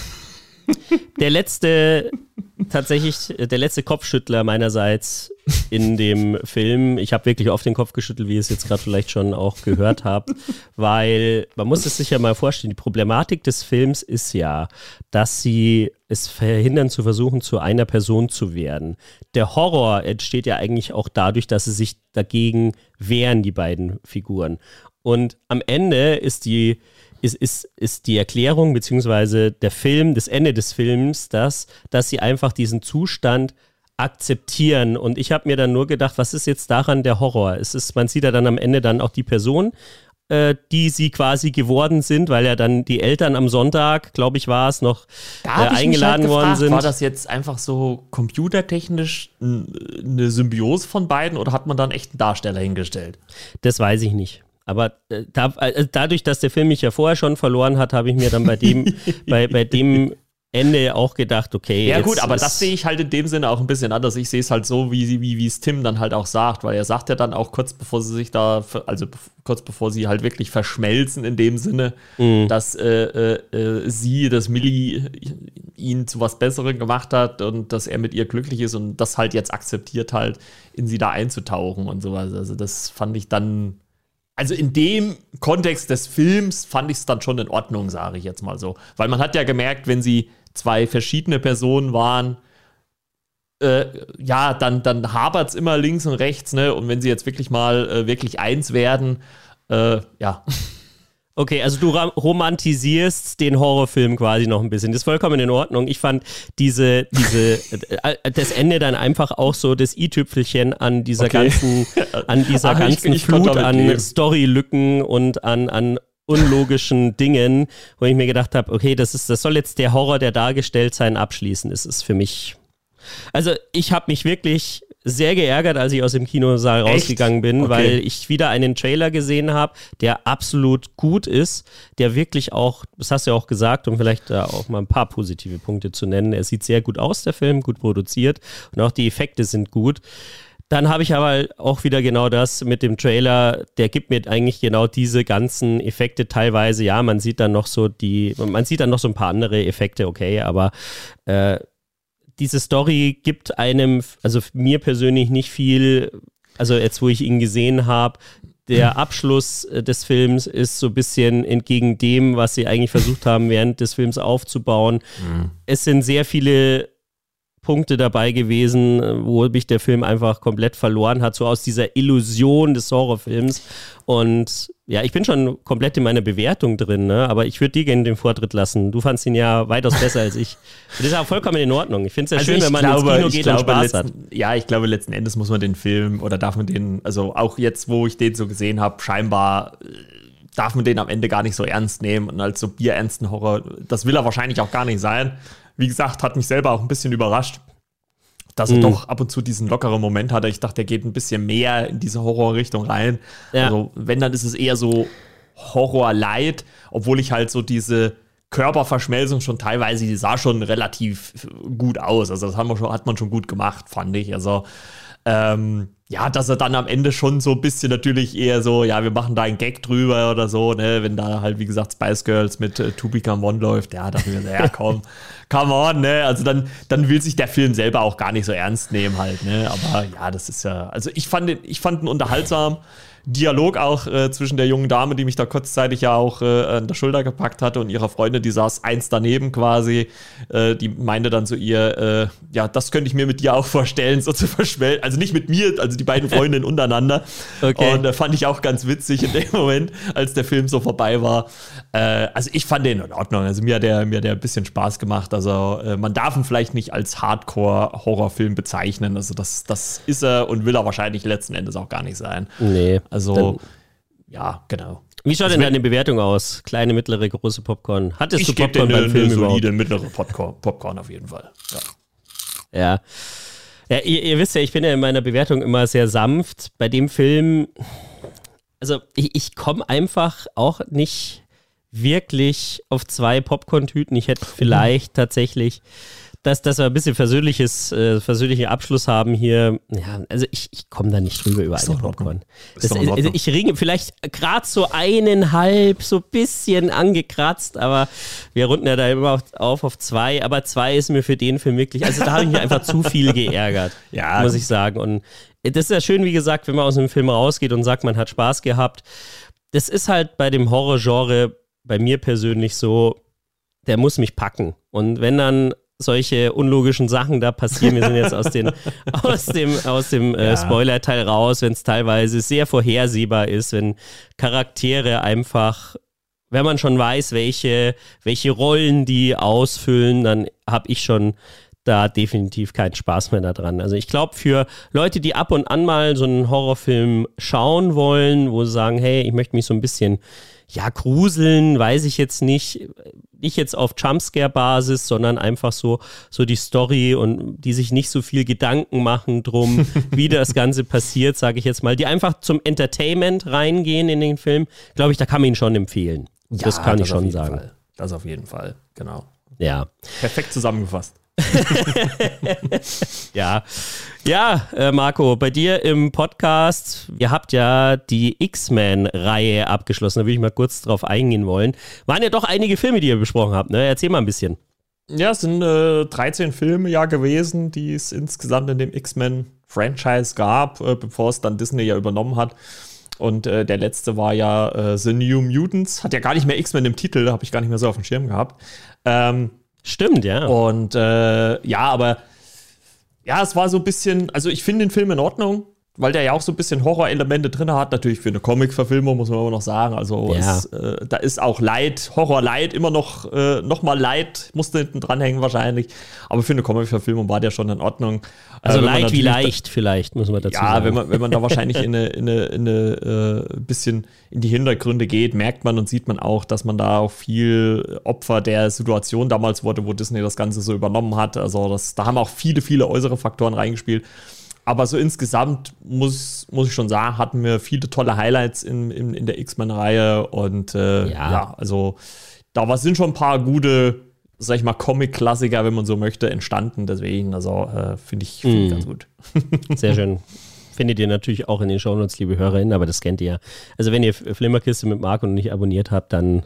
Der letzte, tatsächlich, der letzte Kopfschüttler meinerseits in dem Film, ich habe wirklich oft den Kopf geschüttelt, wie ihr es jetzt gerade vielleicht schon auch gehört habt, weil man muss es sich ja mal vorstellen, die Problematik des Films ist ja, dass sie es verhindern zu versuchen, zu einer Person zu werden. Der Horror entsteht ja eigentlich auch dadurch, dass sie sich dagegen wehren, die beiden Figuren. Und am Ende ist die Ist, ist, ist die Erklärung beziehungsweise der Film, das Ende des Films, das, dass sie einfach diesen Zustand akzeptieren. Und ich habe mir dann nur gedacht, was ist jetzt daran der Horror? Es ist, man sieht ja dann am Ende dann auch die Person, äh, die sie quasi geworden sind, weil ja dann die Eltern am Sonntag, glaube ich, war es noch, Da äh, hab ich mich eingeladen halt worden gefragt, sind. war das jetzt einfach so computertechnisch n- eine Symbiose von beiden oder hat man dann echt einen Darsteller hingestellt? Das weiß ich nicht. Aber äh, da, äh, dadurch, dass der Film mich ja vorher schon verloren hat, habe ich mir dann bei dem, bei, bei dem Ende auch gedacht, okay. Ja jetzt gut, aber ist- das sehe ich halt in dem Sinne auch ein bisschen anders. Ich sehe es halt so, wie, sie- wie, wie es Tim dann halt auch sagt, weil er sagt ja dann auch kurz bevor sie sich da, ver- also bef- kurz bevor sie halt wirklich verschmelzen in dem Sinne, Mhm. dass äh, äh, äh, sie, dass Millie ihn zu was Besserem gemacht hat und dass er mit ihr glücklich ist und das halt jetzt akzeptiert halt, in sie da einzutauchen und sowas. Also das fand ich dann, also in dem Kontext des Films fand ich es dann schon in Ordnung, sage ich jetzt mal so. Weil man hat ja gemerkt, wenn sie zwei verschiedene Personen waren, äh, ja, dann, dann hapert es immer links und rechts, ne? Und wenn sie jetzt wirklich mal äh, wirklich eins werden, äh, ja. Okay, also du ram- romantisierst den Horrorfilm quasi noch ein bisschen. Das ist vollkommen in Ordnung. Ich fand diese, diese, äh, das Ende dann einfach auch so das i-Tüpfelchen an dieser Okay. ganzen, an dieser Aber ich- ganzen ich konnte Flut damit an leben. Storylücken und an, an unlogischen Dingen, wo ich mir gedacht habe, okay, das ist, das soll jetzt der Horror, der dargestellt sein, abschließen. Das ist für mich, also ich habe mich wirklich sehr geärgert, als ich aus dem Kinosaal Echt? rausgegangen bin, Okay. weil ich wieder einen Trailer gesehen habe, der absolut gut ist, der wirklich auch, das hast du ja auch gesagt, um vielleicht da auch mal ein paar positive Punkte zu nennen. Er sieht sehr gut aus, der Film, gut produziert und auch die Effekte sind gut. Dann habe ich aber auch wieder genau das mit dem Trailer, der gibt mir eigentlich genau diese ganzen Effekte teilweise. Ja, man sieht dann noch so die, man sieht dann noch so ein paar andere Effekte, okay, aber äh, diese Story gibt einem, also mir persönlich nicht viel, also jetzt, wo ich ihn gesehen habe, der Abschluss äh, des Films ist so ein bisschen entgegen dem, was sie eigentlich versucht haben, während des Films aufzubauen. Mhm. Es sind sehr viele Punkte dabei gewesen, äh, wo mich der Film einfach komplett verloren hat, so aus dieser Illusion des Horrorfilms. Und ja, ich bin schon komplett in meiner Bewertung drin, ne? Aber ich würde dir gerne den Vortritt lassen. Du fandst ihn ja weitaus besser als ich. Das ist auch vollkommen in Ordnung. Ich finde es ja Also schön, ich wenn man glaube, ins Kino ich geht glaube, und Spaß hat. letzten, ja, ich glaube, letzten Endes muss man den Film oder darf man den, also auch jetzt, wo ich den so gesehen habe, scheinbar äh, darf man den am Ende gar nicht so ernst nehmen und als so bierernsten Horror, das will er wahrscheinlich auch gar nicht sein. Wie gesagt, hat mich selber auch ein bisschen überrascht. dass er mhm. doch ab und zu diesen lockeren Moment hatte. Ich dachte, der geht ein bisschen mehr in diese Horrorrichtung rein. Ja. Also wenn, dann ist es eher so Horror-Light, obwohl ich halt so diese Körperverschmelzung schon teilweise, die sah schon relativ gut aus. Also das haben wir schon, hat man schon gut gemacht, fand ich. Also ähm, ja, dass er dann am Ende schon so ein bisschen natürlich eher so, ja, wir machen da einen Gag drüber oder so, ne, wenn da halt, wie gesagt, Spice Girls mit äh, To Become One läuft, ja, dachten wir so, ja, komm, come on, ne, also dann, dann will sich der Film selber auch gar nicht so ernst nehmen halt, ne, aber ja, das ist ja, also ich fand den, ich fand ihn unterhaltsam. Dialog auch äh, zwischen der jungen Dame, die mich da kurzzeitig ja auch äh, an der Schulter gepackt hatte, und ihrer Freundin, die saß eins daneben quasi, äh, die meinte dann zu ihr, äh, ja, das könnte ich mir mit dir auch vorstellen, so zu verschmelzen, also nicht mit mir, also die beiden Freundinnen untereinander. Okay. Und äh, fand ich auch ganz witzig in dem Moment, als der Film so vorbei war. Äh, also ich fand den in Ordnung, also mir hat der, mir hat der ein bisschen Spaß gemacht, also äh, man darf ihn vielleicht nicht als Hardcore-Horrorfilm bezeichnen, also das, das ist er und will er wahrscheinlich letzten Endes auch gar nicht sein. Nee. Also, dann, ja, genau. Wie schaut denn deine Bewertung aus? Kleine, mittlere, große Popcorn? Hattest ich du Popcorn beim eine, Film eine solide, mittlere Popcorn, Popcorn auf jeden Fall. Ja. Ja, ja ihr, ihr wisst ja, ich bin ja in meiner Bewertung immer sehr sanft. Bei dem Film, also ich, ich komme einfach auch nicht wirklich auf zwei Popcorn-Tüten. Ich hätte vielleicht mhm. tatsächlich... Dass, dass wir ein bisschen versöhnliches, äh, versöhnlichen Abschluss haben hier. Ja, also ich, ich komme da nicht drüber über eine Popcorn. Das, also ich ringe vielleicht gerade so eineinhalb, so ein bisschen angekratzt, aber wir runden ja da immer auf auf zwei. Aber zwei ist mir für den Film wirklich, also da habe ich mich einfach zu viel geärgert, ja, muss ich sagen. Und das ist ja schön, wie gesagt, wenn man aus einem Film rausgeht und sagt, man hat Spaß gehabt. Das ist halt bei dem Horrorgenre bei mir persönlich so, der muss mich packen. Und wenn dann solche unlogischen Sachen da passieren. Wir sind jetzt aus, den, aus dem, aus dem äh, ja. Spoiler-Teil raus, wenn es teilweise sehr vorhersehbar ist, wenn Charaktere einfach, wenn man schon weiß, welche, welche Rollen die ausfüllen, dann habe ich schon da definitiv keinen Spaß mehr daran. Also ich glaube, für Leute, die ab und an mal so einen Horrorfilm schauen wollen, wo sie sagen, hey, ich möchte mich so ein bisschen, ja, gruseln, weiß ich jetzt nicht, nicht jetzt auf Jumpscare-Basis, sondern einfach so, so die Story und die sich nicht so viel Gedanken machen drum, wie das Ganze passiert, sage ich jetzt mal, die einfach zum Entertainment reingehen in den Film, glaube ich, da kann man ihn schon empfehlen. Ja, das kann das ich schon sagen. Fall. Das auf jeden Fall, genau. Ja. Perfekt zusammengefasst. ja, ja, äh, Marco, bei dir im Podcast, ihr habt ja die X-Men-Reihe abgeschlossen, da würde ich mal kurz drauf eingehen wollen. Waren ja doch einige Filme, die ihr besprochen habt, ne? Erzähl mal ein bisschen. Ja, es sind äh, dreizehn Filme ja gewesen, die es insgesamt in dem X-Men-Franchise gab, äh, bevor es dann Disney ja übernommen hat. Und äh, der letzte war ja äh, The New Mutants, hat ja gar nicht mehr X-Men im Titel, da habe ich gar nicht mehr so auf dem Schirm gehabt. Ähm, Stimmt, ja. Und äh, ja, aber ja, es war so ein bisschen, also ich finde den Film in Ordnung, weil der ja auch so ein bisschen Horrorelemente drin hat, natürlich für eine Comic-Verfilmung, muss man immer noch sagen. Also ja. es, äh, da ist auch Leid, Horror-Leid, immer noch, äh, noch mal Leid, musste hinten dranhängen wahrscheinlich. Aber für eine Comic-Verfilmung war der schon in Ordnung. Also äh, Leid wie leicht vielleicht, muss man dazu ja, sagen. Ja, wenn man, wenn man da wahrscheinlich in eine, in eine, in eine äh, bisschen in die Hintergründe geht, merkt man und sieht man auch, dass man da auch viel Opfer der Situation damals wurde, wo Disney das Ganze so übernommen hat. Also das, da haben auch viele, viele äußere Faktoren reingespielt. Aber so insgesamt muss, muss ich schon sagen, hatten wir viele tolle Highlights in, in, in der X-Men-Reihe. Und äh, ja. ja, also da war, sind schon ein paar gute, sag ich mal, Comic-Klassiker, wenn man so möchte, entstanden. Deswegen, also äh, finde ich, find ich mm. ganz gut. Sehr schön. Findet ihr natürlich auch in den Shownotes, liebe HörerInnen, aber das kennt ihr ja. Also wenn ihr Flimmerkiste mit Marco noch nicht abonniert habt, dann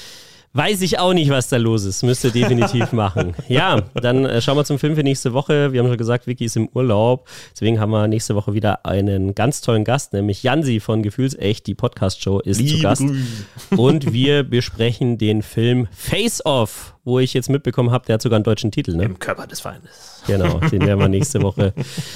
weiß ich auch nicht, was da los ist. Müsst ihr definitiv machen. Ja, dann äh, schauen wir zum Film für nächste Woche. Wir haben schon gesagt, Vicky ist im Urlaub. Deswegen haben wir nächste Woche wieder einen ganz tollen Gast, nämlich Jansi von Gefühlsecht. Die Podcast-Show ist Liebe zu Gast. Grüße. Und wir besprechen den Film Face Off, wo ich jetzt mitbekommen habe, der hat sogar einen deutschen Titel. Ne? Im Körper des Feindes. Genau, den werden wir nächste Woche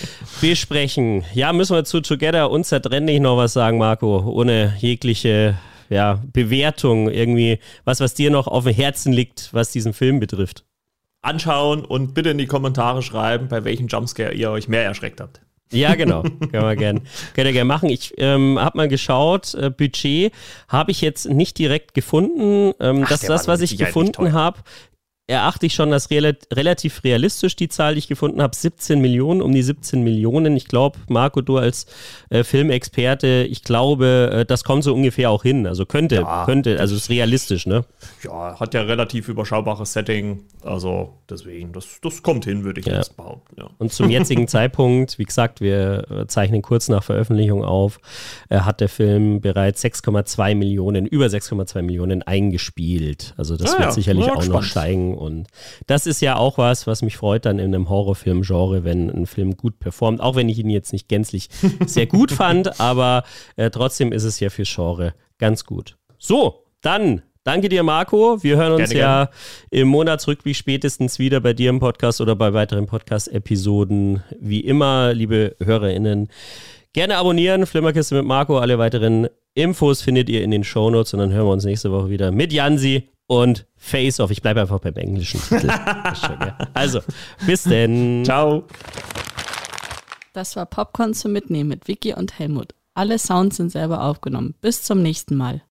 besprechen. Ja, müssen wir zu Together und Zertrennlich noch was sagen, Marco, ohne jegliche ja, Bewertung, irgendwie was, was dir noch auf dem Herzen liegt, was diesen Film betrifft. Anschauen und bitte in die Kommentare schreiben, bei welchem Jumpscare ihr euch mehr erschreckt habt. Ja, genau. Können wir gerne könnt ihr gerne machen. Ich ähm, habe mal geschaut, äh, Budget habe ich jetzt nicht direkt gefunden. Ähm, Ach, das, das was ich gefunden habe, erachte ich schon als rel- relativ realistisch, die Zahl, die ich gefunden habe, siebzehn Millionen, um die siebzehn Millionen. Ich glaube, Marco, du als äh, Filmexperte, ich glaube, äh, das kommt so ungefähr auch hin. Also könnte, ja, könnte, also ist realistisch, ne? Ja, hat ja relativ überschaubares Setting, also deswegen, das, das kommt hin, würde ich ja. jetzt behaupten. Ja. Und zum jetzigen Zeitpunkt, wie gesagt, wir zeichnen kurz nach Veröffentlichung auf, äh, hat der Film bereits sechs Komma zwei Millionen, über sechs Komma zwei Millionen eingespielt. Also das ah, wird ja. sicherlich ja, auch spannend. noch steigen. Und das ist ja auch was, was mich freut dann in einem Horrorfilm-Genre, wenn ein Film gut performt. Auch wenn ich ihn jetzt nicht gänzlich sehr gut fand, aber äh, trotzdem ist es ja fürs Genre ganz gut. So, dann danke dir, Marco. Wir hören uns gerne, ja gerne. im Monatsrückblick spätestens wieder bei dir im Podcast oder bei weiteren Podcast-Episoden. Wie immer, liebe HörerInnen, gerne abonnieren. Flimmerkiste mit Marco. Alle weiteren Infos findet ihr in den Shownotes und dann hören wir uns nächste Woche wieder mit Jansi und Face Off. Ich bleibe einfach beim englischen Titel. Also, bis denn. Ciao. Das war Popcorn zum Mitnehmen mit Vicky und Helmut. Alle Sounds sind selber aufgenommen. Bis zum nächsten Mal.